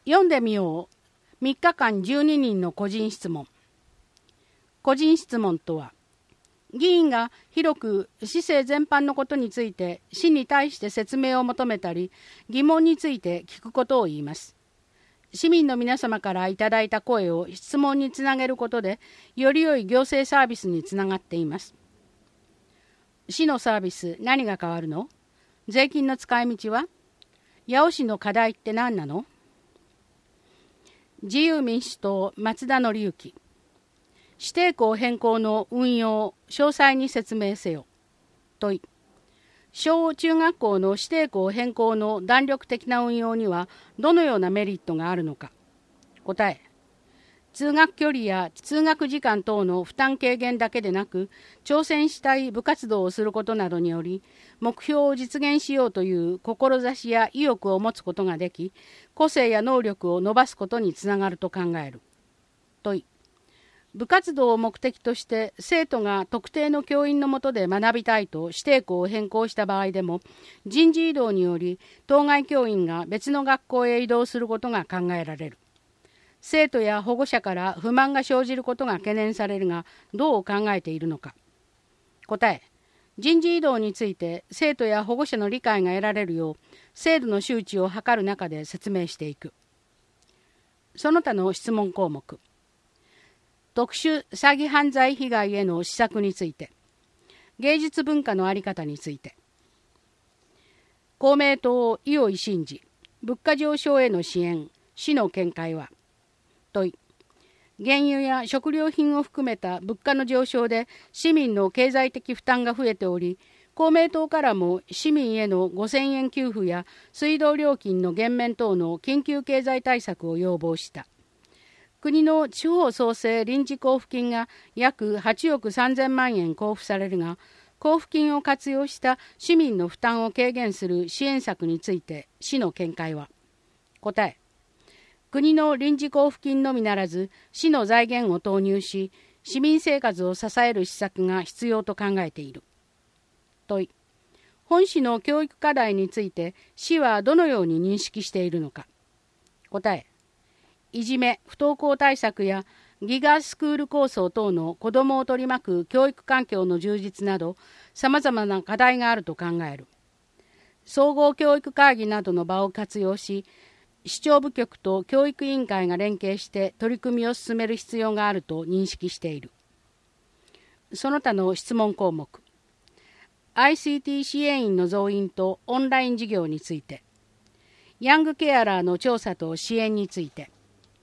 読んでみよう。3日間12人の個人質問。個人質問とは、議員が広く市政全般のことについて市に対して説明を求めたり、疑問について聞くことを言います。市民の皆様からいただいた声を質問につなげることで、より良い行政サービスにつながっています。市のサービス、何が変わるの？税金の使い道は？八尾市の課題って何なの？自由民主党、松田則之。指定校変更の運用、詳細に説明せよ。問い。小中学校の指定校変更の弾力的な運用にはどのようなメリットがあるのか。答え。通学距離や通学時間等の負担軽減だけでなく、挑戦したい部活動をすることなどにより、目標を実現しようという志や意欲を持つことができ、個性や能力を伸ばすことにつながると考える。問い。部活動を目的として生徒が特定の教員の下で学びたいと指定校を変更した場合でも、人事異動により当該教員が別の学校へ移動することが考えられる。生徒や保護者から不満が生じることが懸念されるが、どう考えているのか。答え。人事異動について生徒や保護者の理解が得られるよう、制度の周知を図る中で説明していく。その他の質問項目。特殊詐欺犯罪被害への施策について、芸術文化の在り方について、公明党伊尾真二、物価上昇への支援、市の見解は。問い。原油や食料品を含めた物価の上昇で市民の経済的負担が増えており、公明党からも市民への5000円給付や水道料金の減免等の緊急経済対策を要望した。国の地方創生臨時交付金が約8億3000万円交付されるが、交付金を活用した市民の負担を軽減する支援策について市の見解は。答え。国の臨時交付金のみならず市の財源を投入し、市民生活を支える施策が必要と考えている。問い。本市の教育課題について市はどのように認識しているのか。答え。いじめ、不登校対策やギガスクール構想等の子どもを取り巻く教育環境の充実など、さまざまな課題があると考える。総合教育会議などの場を活用し、市長部局と教育委員会が連携して取り組みを進める必要があると認識している。その他の質問項目。ICT 支援員の増員とオンライン授業について、ヤングケアラーの調査と支援について、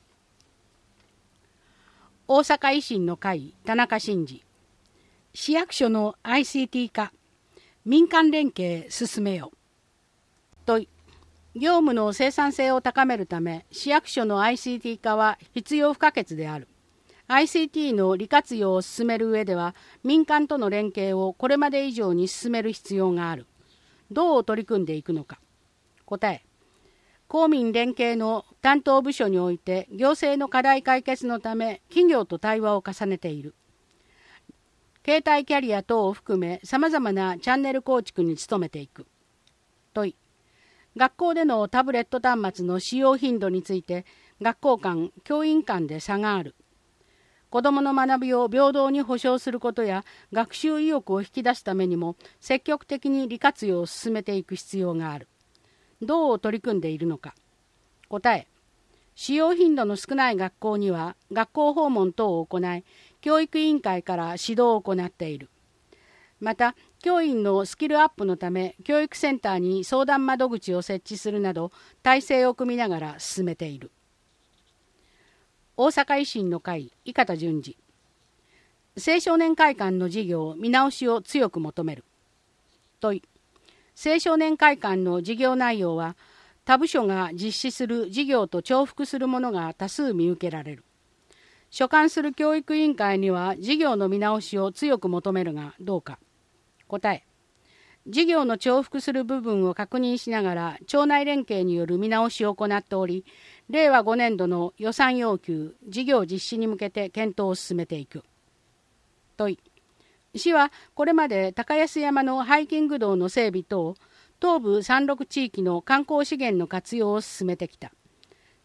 大阪維新の会田中真二。市役所の ICT 化、民間連携進めよ。問い。業務の生産性を高めるため、市役所の ICT 化は必要不可欠である。ICT の利活用を進める上では、民間との連携をこれまで以上に進める必要がある。どう取り組んでいくのか。答え。公民連携の担当部署において行政の課題解決のため企業と対話を重ねている。携帯キャリア等を含めさまざまなチャンネル構築に努めていく。問い。学校でのタブレット端末の使用頻度について学校間、教員間で差がある。子どもの学びを平等に保障することや学習意欲を引き出すためにも積極的に利活用を進めていく必要がある。どう取り組んでいるのか。答え。使用頻度の少ない学校には学校訪問等を行い、教育委員会から指導を行っている。また、教員のスキルアップのため、教育センターに相談窓口を設置するなど、体制を組みながら進めている。大阪維新の会、伊方淳二。青少年会館の事業見直しを強く求める。問い。青少年会館の事業内容は、他部署が実施する事業と重複するものが多数見受けられる。所管する教育委員会には事業の見直しを強く求めるがどうか。答え。事業の重複する部分を確認しながら庁内連携による見直しを行っており、令和5年度の予算要求、事業実施に向けて検討を進めていく。問い。市はこれまで高安山のハイキング道の整備等、東部山麓地域の観光資源の活用を進めてきた。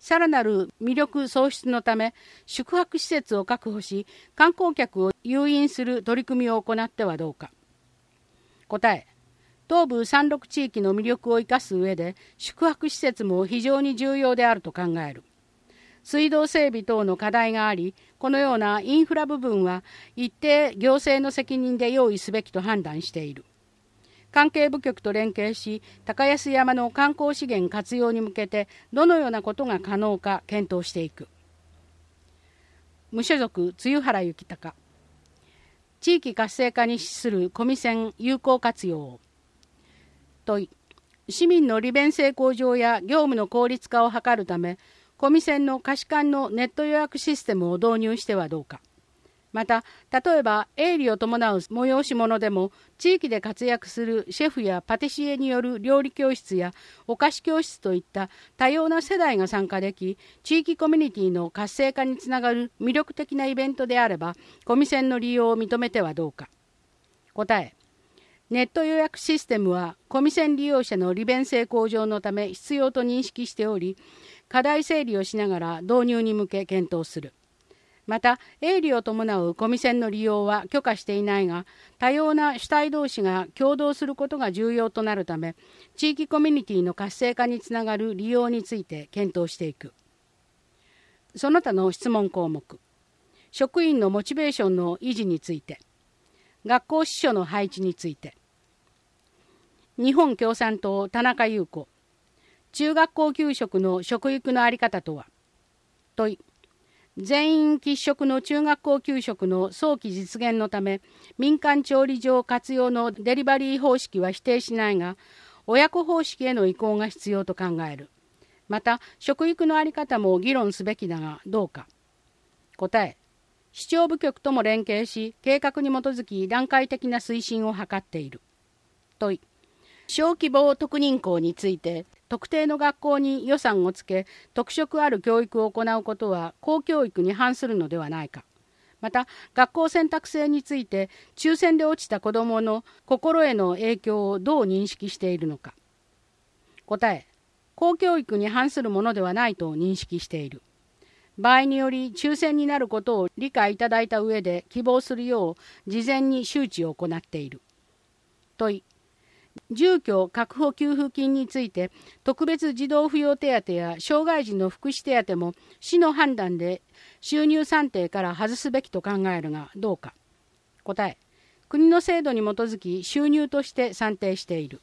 さらなる魅力創出のため宿泊施設を確保し、観光客を誘引する取り組みを行ってはどうか。答え、東部山麓地域の魅力を生かす上で宿泊施設も非常に重要であると考える。水道整備等の課題があり、このようなインフラ部分は一定行政の責任で用意すべきと判断している。関係部局と連携し、高安山の観光資源活用に向けてどのようなことが可能か検討していく。無所属露原幸隆。地域活性化に資するコミセン有効活用を。問い、市民の利便性向上や業務の効率化を図るため、コミセンの貸し館のネット予約システムを導入してはどうか。また、例えば営利を伴う催し物でも、地域で活躍するシェフやパティシエによる料理教室やお菓子教室といった多様な世代が参加でき、地域コミュニティの活性化につながる魅力的なイベントであれば、コミセンの利用を認めてはどうか。答え、ネット予約システムはコミセン利用者の利便性向上のため必要と認識しており、課題整理をしながら導入に向け検討する。また、営利を伴うコミセンの利用は許可していないが、多様な主体同士が協働することが重要となるため、地域コミュニティの活性化につながる利用について検討していく。その他の質問項目。職員のモチベーションの維持について。学校司書の配置について。日本共産党田中優子。中学校給食の食育の在り方とは。問い、全員喫食の中学校給食の早期実現のため、民間調理場活用のデリバリー方式は否定しないが、親子方式への移行が必要と考える。また、食育の在り方も議論すべきだがどうか。答え、市長部局とも連携し、計画に基づき段階的な推進を図っている。問い、小規模特認校について、特定の学校に予算をつけ、特色ある教育を行うことは公教育に反するのではないか。また、学校選択制について、抽選で落ちた子どもの心への影響をどう認識しているのか。答え、公教育に反するものではないと認識している。場合により抽選になることを理解いただいた上で希望するよう事前に周知を行っている。問い、住居確保給付金について特別児童扶養手当や障害児の福祉手当も市の判断で収入算定から外すべきと考えるがどうか。答え、国の制度に基づき収入として算定している。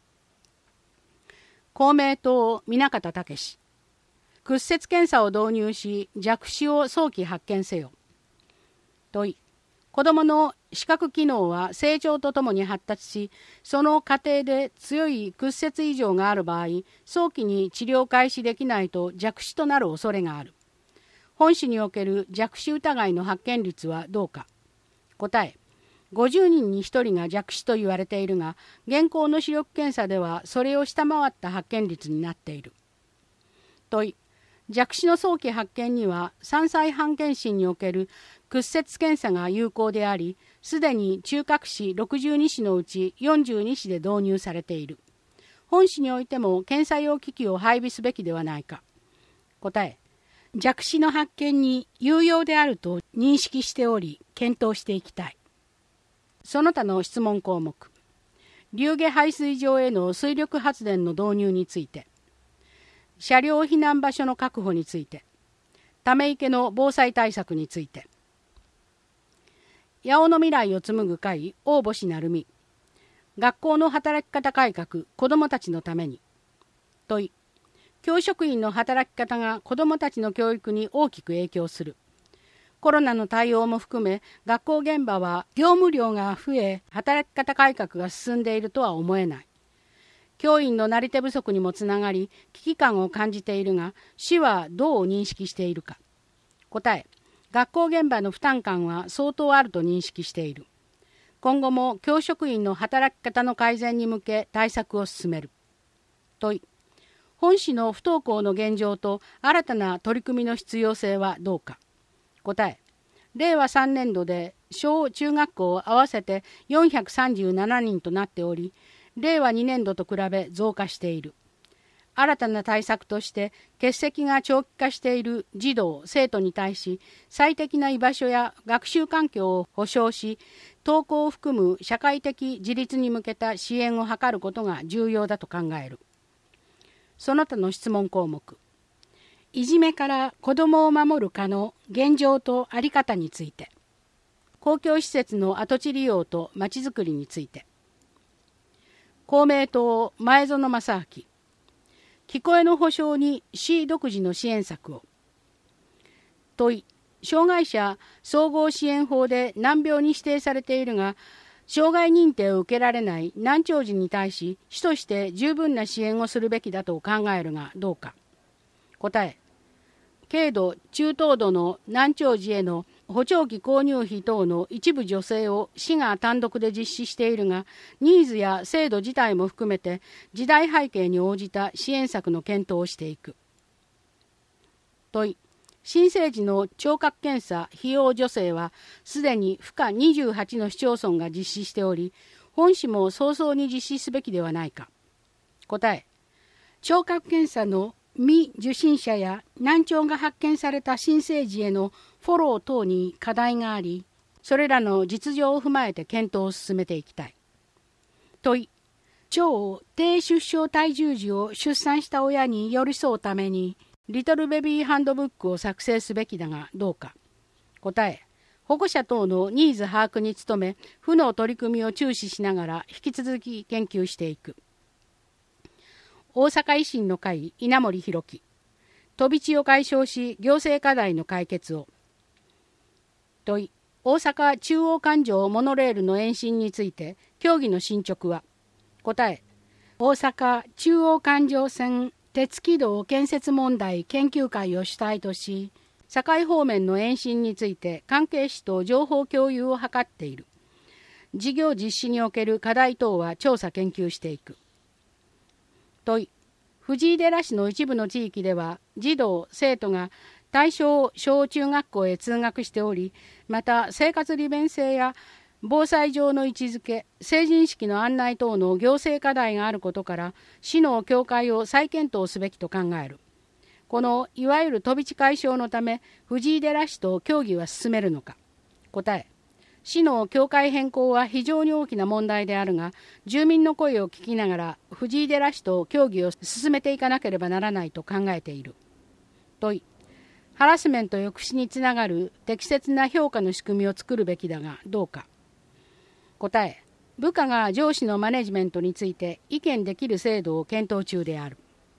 公明党南方毅。屈折検査を導入し弱視を早期発見せよ。問い、子どもの視覚機能は成長とともに発達し、その過程で強い屈折異常がある場合、早期に治療開始できないと弱視となる恐れがある。本市における弱視疑いの発見率はどうか。答え、50人に1人が弱視と言われているが、現行の視力検査ではそれを下回った発見率になっている。問い、弱視の早期発見には3歳半検診における屈折検査が有効であり、すでに中核市62市のうち42市で導入されている。本市においても検査用機器を配備すべきではないか。答え、弱視の発見に有用であると認識しており、検討していきたい。その他の質問項目。流下排水場への水力発電の導入について。車両避難場所の確保について。ため池の防災対策について。八尾の未来を紡ぐ会大星成美。学校の働き方改革、子どもたちのために。問い、教職員の働き方が子どもたちの教育に大きく影響する。コロナの対応も含め、学校現場は業務量が増え、働き方改革が進んでいるとは思えない。教員のなり手不足にもつながり、危機感を感じているが、市はどう認識しているか。答え、学校現場の負担感は相当あると認識している。今後も教職員の働き方の改善に向け対策を進める。問い、本市の不登校の現状と新たな取り組みの必要性はどうか。答え、令和3年度で小中学校合わせて437人となっており、令和2年度と比べ増加している。 新たな対策として欠席が長期化している児童・生徒に対し最適な居場所や学習環境を保障し、登校を含む社会的自立に向けた支援を図ることが重要だと考える。その他の質問項目。いじめから子どもを守る課の現状と在り方について。公共施設の跡地利用とまちづくりについて。公明党前園正明。聞こえの保障に市独自の支援策を。問い。障害者総合支援法で難病に指定されているが、障害認定を受けられない難聴児に対し、市として十分な支援をするべきだと考えるがどうか。答え。軽度・中等度の難聴児への補聴器購入費等の一部助成を市が単独で実施しているが、ニーズや制度自体も含めて時代背景に応じた支援策の検討をしていく。問い。新生児の聴覚検査費用助成はすでに府下28の市町村が実施しており、本市も早々に実施すべきではないか。答え。聴覚検査の未受診者や難聴が発見された新生児へのフォロー等に課題があり、それらの実情を踏まえて検討を進めていきたい。問い。超低出生体重児を出産した親に寄り添うためにリトルベビーハンドブックを作成すべきだがどうか。答え。保護者等のニーズ把握に努め、府の取り組みを注視しながら引き続き研究していく。大阪維新の会稲盛弘樹。飛び地を解消し行政課題の解決を。問い。大阪中央環状モノレールの延伸について協議の進捗は。答え。大阪中央環状線鉄軌道建設問題研究会を主体とし、堺方面の延伸について関係市と情報共有を図っている。事業実施における課題等は調査研究していく。問い。藤井寺市の一部の地域では児童・生徒が対象小中学校へ通学しており、また生活利便性や防災上の位置づけ、成人式の案内等の行政課題があることから、市の協会を再検討すべきと考える。このいわゆる飛び地解消のため、藤井寺市と協議は進めるのか。答え。市の協会変更は非常に大きな問題であるが、住民の声を聞きながら藤井寺市と協議を進めていかなければならないと考えている。問い。ハラスメント抑止につながる適切な評価の仕組みを作るべきだがどうか。答え。部下が上司のマネジメントについて意見できる制度を検討中である。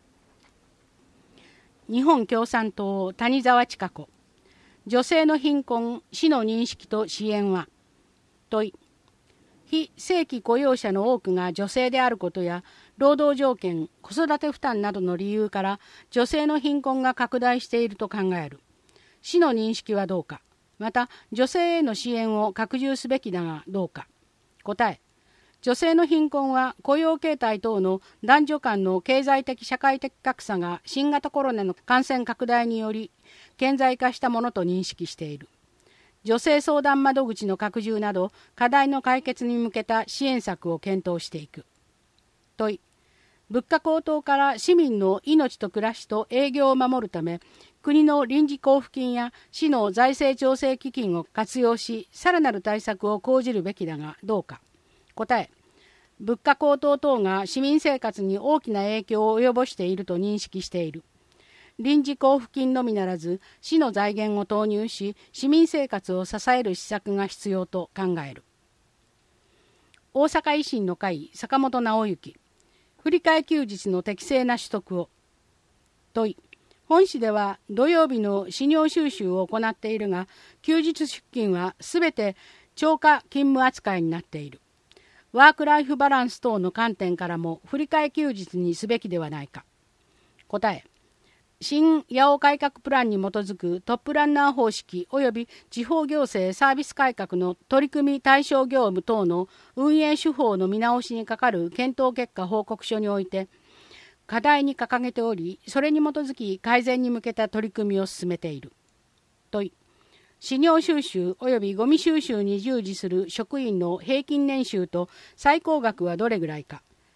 日本共産党谷沢千佳子。女性の貧困、市の認識と支援は。問い。非正規雇用者の多くが女性であることや、労働条件、子育て負担などの理由から女性の貧困が拡大していると考える。市の認識はどうか。また、女性への支援を拡充すべきだがどうか。答え。女性の貧困は雇用形態等の男女間の経済的社会的格差が新型コロナの感染拡大により顕在化したものと認識している。女性相談窓口の拡充など課題の解決に向けた支援策を検討していく。問い。物価高騰から市民の命と暮らしと営業を守るため、国の臨時交付金や市の財政調整基金を活用し、さらなる対策を講じるべきだがどうか。答え。物価高騰等が市民生活に大きな影響を及ぼしていると認識している。臨時交付金のみならず、市の財源を投入し、市民生活を支える施策が必要と考える。大阪維新の会坂本直之。振り替え休日の適正な取得を。問い。本市では土曜日の始業収集を行っているが、休日出勤はすべて超過勤務扱いになっている。ワークライフバランス等の観点からも振り替え休日にすべきではないか。答え。新八尾改革プランに基づくトップランナー方式及び地方行政サービス改革の取り組み対象業務等の運営手法の見直しにかかる検討結果報告書において課題に掲げており、それに基づき改善に向けた取り組みを進めている。問い。始業収集及びゴミ収集に従事する職員の平均年収と最高額はどれぐらいか。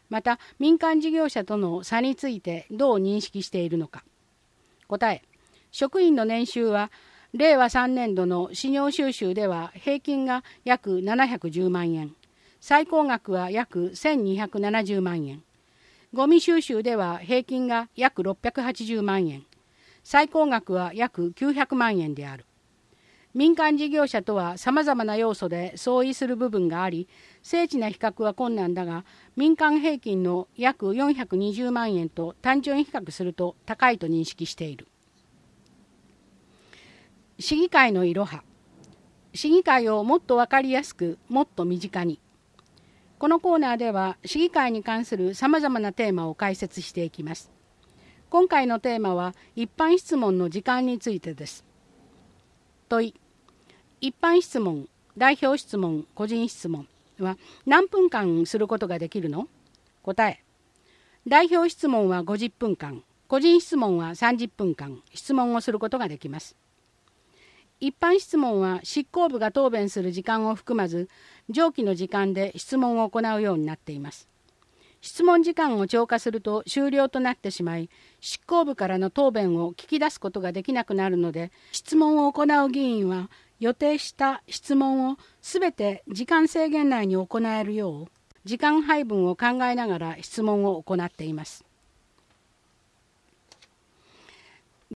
また民間事業者との差についてどう認識しているのか。答え、職員の年収は令和3年度の私業収集では平均が約710万円、最高額は約1270万円、ゴミ収集では平均が約680万円、最高額は約900万円である。民間事業者とはさまざまな要素で相違する部分があり、精緻な比較は困難だが、民間平均の約420万円と単純比較すると高いと認識している。市議会のいろは。市議会をもっと分かりやすく、もっと身近に。このコーナーでは市議会に関するさまざまなテーマを解説していきます。今回のテーマは一般質問の時間についてです。問い。一般質問、代表質問、個人質問は何分間することができるの？答え。代表質問は50分間、個人質問は30分間質問をすることができます。一般質問は執行部が答弁する時間を含まず、上記の時間で質問を行うようになっています。質問時間を超過すると終了となってしまい、執行部からの答弁を聞き出すことができなくなるので、質問を行う議員は予定した質問をすべて時間制限内に行えるよう、時間配分を考えながら質問を行っています。